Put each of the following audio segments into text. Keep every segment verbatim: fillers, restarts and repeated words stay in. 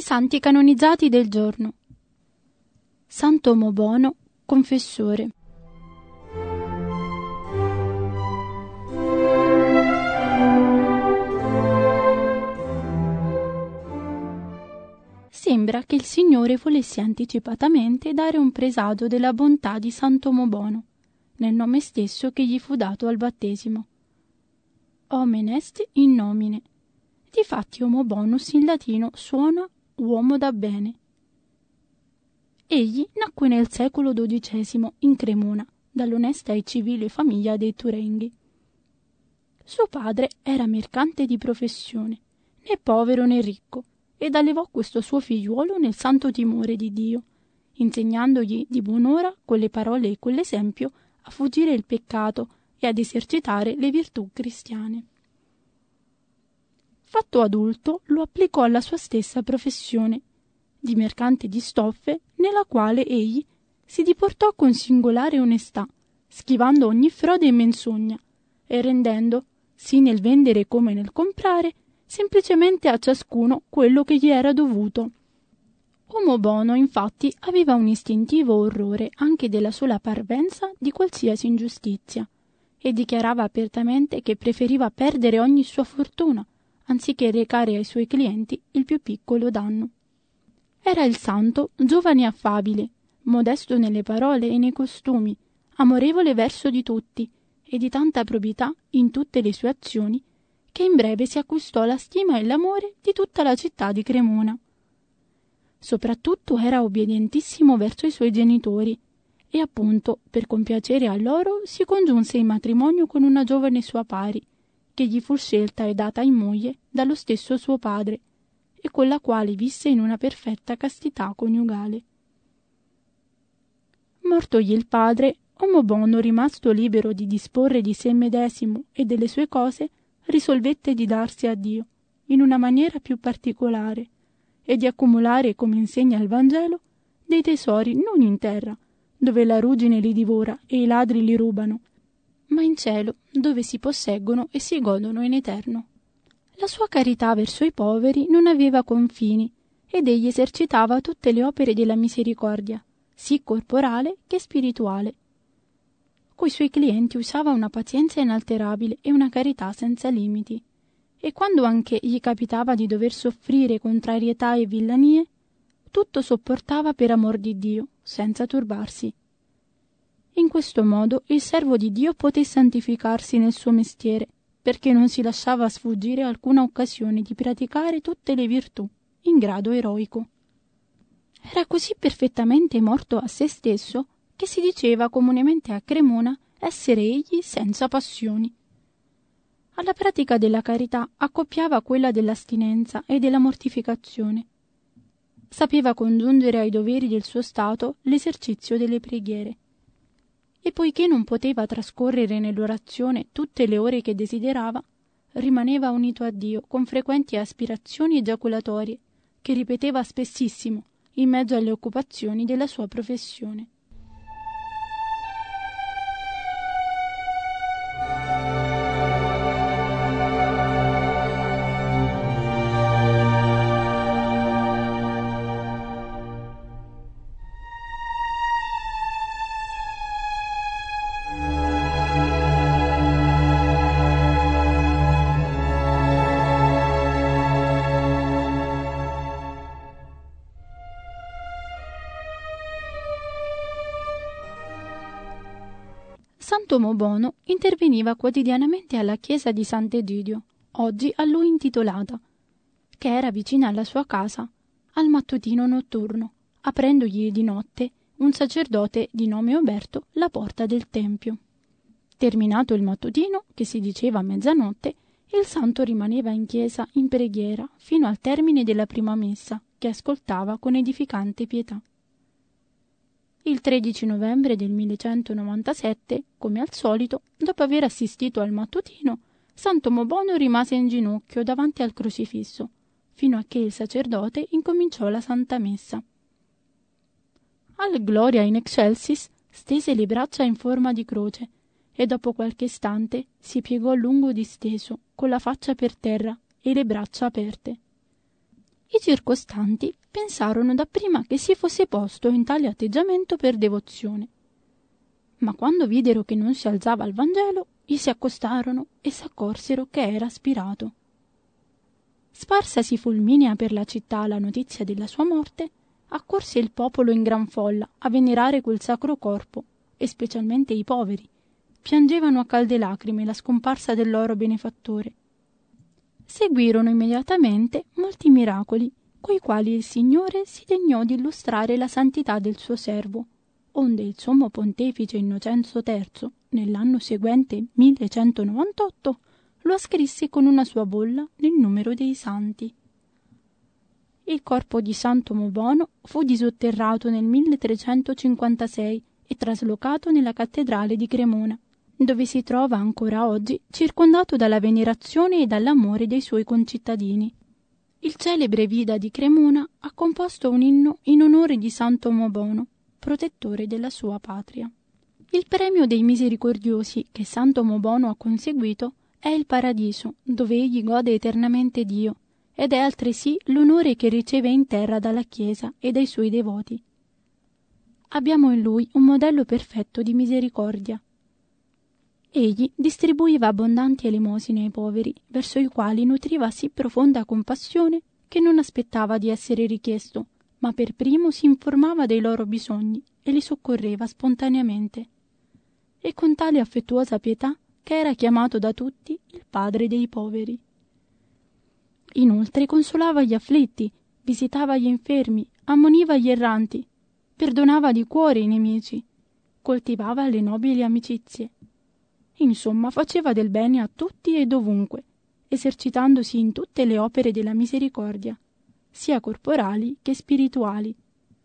santi canonizzati del giorno. Santo Omobono, confessore. Sembra che il Signore volesse anticipatamente dare un presagio della bontà di Santo Omobono, nel nome stesso che gli fu dato al battesimo. Omen est in nomine. Difatti Omobonus in latino suona uomo da bene. Egli nacque nel secolo dodicesimo in Cremona, dall'onesta e civile famiglia dei Turenghi. Suo padre era mercante di professione, né povero né ricco, ed allevò questo suo figliuolo nel santo timore di Dio, insegnandogli di buon'ora con le parole e con l'esempio a fuggire il peccato e ad esercitare le virtù cristiane. Fatto adulto, lo applicò alla sua stessa professione, di mercante di stoffe, nella quale egli si diportò con singolare onestà, schivando ogni frode e menzogna, e rendendo, sì nel vendere come nel comprare, semplicemente a ciascuno quello che gli era dovuto. Omobono, infatti, aveva un istintivo orrore anche della sola parvenza di qualsiasi ingiustizia, e dichiarava apertamente che preferiva perdere ogni sua fortuna, anziché recare ai suoi clienti il più piccolo danno. Era il santo giovane e affabile, modesto nelle parole e nei costumi, amorevole verso di tutti e di tanta probità in tutte le sue azioni, che in breve si acquistò la stima e l'amore di tutta la città di Cremona. Soprattutto era obbedientissimo verso i suoi genitori e appunto per compiacere a loro si congiunse in matrimonio con una giovane sua pari, che gli fu scelta e data in moglie dallo stesso suo padre, e con la quale visse in una perfetta castità coniugale. Mortogli il padre, Omobono, rimasto libero di disporre di sé medesimo e delle sue cose, risolvette di darsi a Dio in una maniera più particolare e di accumulare, come insegna il Vangelo, dei tesori non in terra, dove la ruggine li divora e i ladri li rubano, ma in cielo, dove si posseggono e si godono in eterno. La sua carità verso i poveri non aveva confini, ed egli esercitava tutte le opere della misericordia, sì corporale che spirituale. Coi suoi clienti usava una pazienza inalterabile e una carità senza limiti, e quando anche gli capitava di dover soffrire contrarietà e villanie, tutto sopportava per amor di Dio, senza turbarsi. In questo modo il servo di Dio poté santificarsi nel suo mestiere, perché non si lasciava sfuggire alcuna occasione di praticare tutte le virtù in grado eroico. Era così perfettamente morto a se stesso che si diceva comunemente a Cremona essere egli senza passioni. Alla pratica della carità accoppiava quella dell'astinenza e della mortificazione. Sapeva congiungere ai doveri del suo stato l'esercizio delle preghiere. E poiché non poteva trascorrere nell'orazione tutte le ore che desiderava, rimaneva unito a Dio con frequenti aspirazioni egiaculatorie, che ripeteva spessissimo in mezzo alle occupazioni della sua professione. Santo Omobono interveniva quotidianamente alla chiesa di Sant'Egidio, oggi a lui intitolata, che era vicina alla sua casa, al mattutino notturno, aprendogli di notte un sacerdote di nome Oberto la porta del tempio. Terminato il mattutino, che si diceva a mezzanotte, il santo rimaneva in chiesa in preghiera fino al termine della prima messa, che ascoltava con edificante pietà. Il tredici novembre del millecentonovantasette, come al solito, dopo aver assistito al mattutino, Santo Omobono rimase in ginocchio davanti al crocifisso, fino a che il sacerdote incominciò la Santa Messa. Al Gloria in Excelsis stese le braccia in forma di croce e dopo qualche istante si piegò lungo disteso, con la faccia per terra e le braccia aperte. I circostanti pensarono dapprima che si fosse posto in tale atteggiamento per devozione, ma quando videro che non si alzava al Vangelo, gli si accostarono e s'accorsero che era spirato. Sparsasi fulminea per la città la notizia della sua morte, accorse il popolo in gran folla a venerare quel sacro corpo, e specialmente i poveri piangevano a calde lacrime la scomparsa del loro benefattore. Seguirono immediatamente molti miracoli, coi quali il Signore si degnò di illustrare la santità del suo servo, onde il sommo pontefice Innocenzo terzo, nell'anno seguente millecentonovantotto, lo ascrisse con una sua bolla nel numero dei santi. Il corpo di Santo Mobono fu disotterrato nel milletrecentocinquantasei e traslocato nella cattedrale di Cremona, dove si trova ancora oggi circondato dalla venerazione e dall'amore dei suoi concittadini. Il celebre Vida di Cremona ha composto un inno in onore di Santo Mobono, protettore della sua patria. Il premio dei misericordiosi che Santo Mobono ha conseguito è il paradiso, dove egli gode eternamente Dio, ed è altresì l'onore che riceve in terra dalla Chiesa e dai suoi devoti. Abbiamo in lui un modello perfetto di misericordia. Egli distribuiva abbondanti elemosine ai poveri, verso i quali nutriva sì profonda compassione che non aspettava di essere richiesto, ma per primo si informava dei loro bisogni e li soccorreva spontaneamente. E con tale affettuosa pietà che era chiamato da tutti il padre dei poveri. Inoltre consolava gli afflitti, visitava gli infermi, ammoniva gli erranti, perdonava di cuore i nemici, coltivava le nobili amicizie. Insomma, faceva del bene a tutti e dovunque, esercitandosi in tutte le opere della misericordia, sia corporali che spirituali.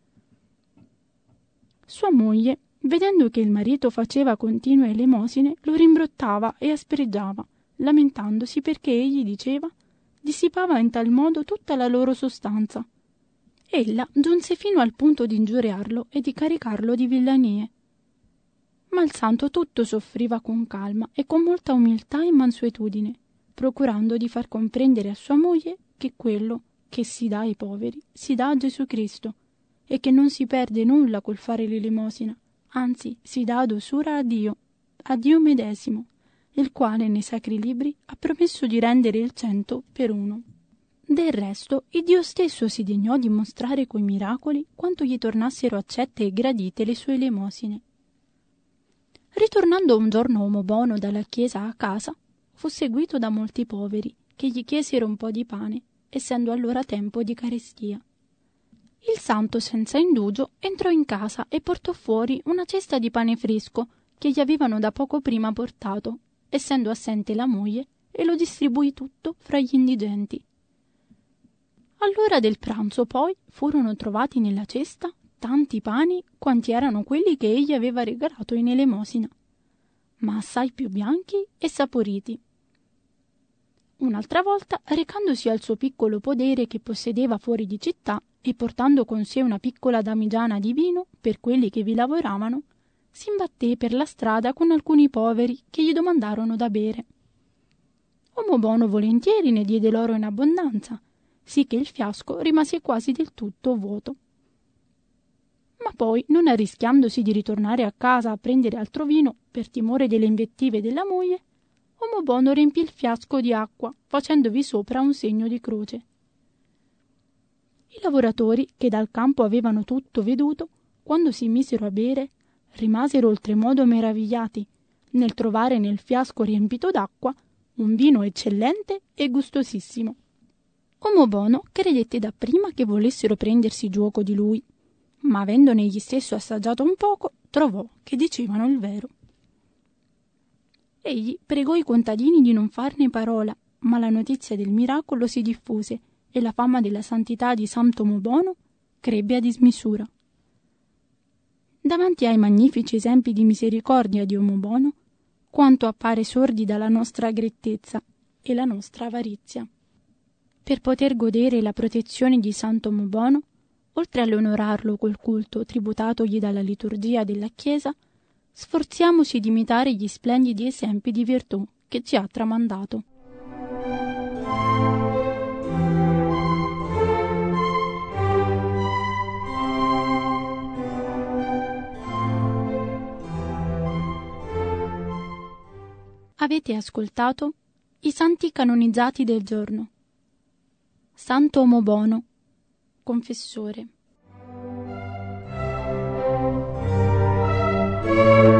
Sua moglie, vedendo che il marito faceva continue elemosine, lo rimbrottava e aspereggiava, lamentandosi perché egli diceva dissipava in tal modo tutta la loro sostanza. Ella giunse fino al punto di ingiuriarlo e di caricarlo di villanie. Ma il santo tutto soffriva con calma e con molta umiltà e mansuetudine, procurando di far comprendere a sua moglie che quello che si dà ai poveri si dà a Gesù Cristo e che non si perde nulla col fare l'elemosina, anzi si dà ad usura a Dio, a Dio medesimo, il quale nei sacri libri ha promesso di rendere il cento per uno. Del resto, il Dio stesso si degnò di mostrare coi miracoli quanto gli tornassero accette e gradite le sue elemosine. Ritornando un giorno Omobono dalla chiesa a casa, fu seguito da molti poveri, che gli chiesero un po' di pane, essendo allora tempo di carestia. Il santo, senza indugio, entrò in casa e portò fuori una cesta di pane fresco che gli avevano da poco prima portato, essendo assente la moglie, e lo distribuì tutto fra gli indigenti. All'ora del pranzo, poi, furono trovati nella cesta tanti pani quanti erano quelli che egli aveva regalato in elemosina, ma assai più bianchi e saporiti. Un'altra volta, recandosi al suo piccolo podere che possedeva fuori di città e portando con sé una piccola damigiana di vino per quelli che vi lavoravano, si imbatté per la strada con alcuni poveri che gli domandarono da bere. Omobono volentieri ne diede loro in abbondanza, sì che il fiasco rimase quasi del tutto vuoto. Ma poi, non arrischiandosi di ritornare a casa a prendere altro vino per timore delle invettive della moglie, Omobono riempì il fiasco di acqua, facendovi sopra un segno di croce. I lavoratori, che dal campo avevano tutto veduto, quando si misero a bere, rimasero oltremodo meravigliati nel trovare nel fiasco riempito d'acqua un vino eccellente e gustosissimo. Omobono credette dapprima che volessero prendersi giuoco di lui, ma avendone egli stesso assaggiato un poco, trovò che dicevano il vero. Egli pregò i contadini di non farne parola, ma la notizia del miracolo si diffuse e la fama della santità di Santo Mobono crebbe a dismisura. Davanti ai magnifici esempi di misericordia di Omobono, quanto appare sordida la nostra grettezza e la nostra avarizia. Per poter godere la protezione di Santo Mobono, oltre all'onorarlo col culto tributatogli dalla liturgia della Chiesa, sforziamoci di imitare gli splendidi esempi di virtù che ci ha tramandato. Avete ascoltato i santi canonizzati del giorno. Santo Omobono, confessore.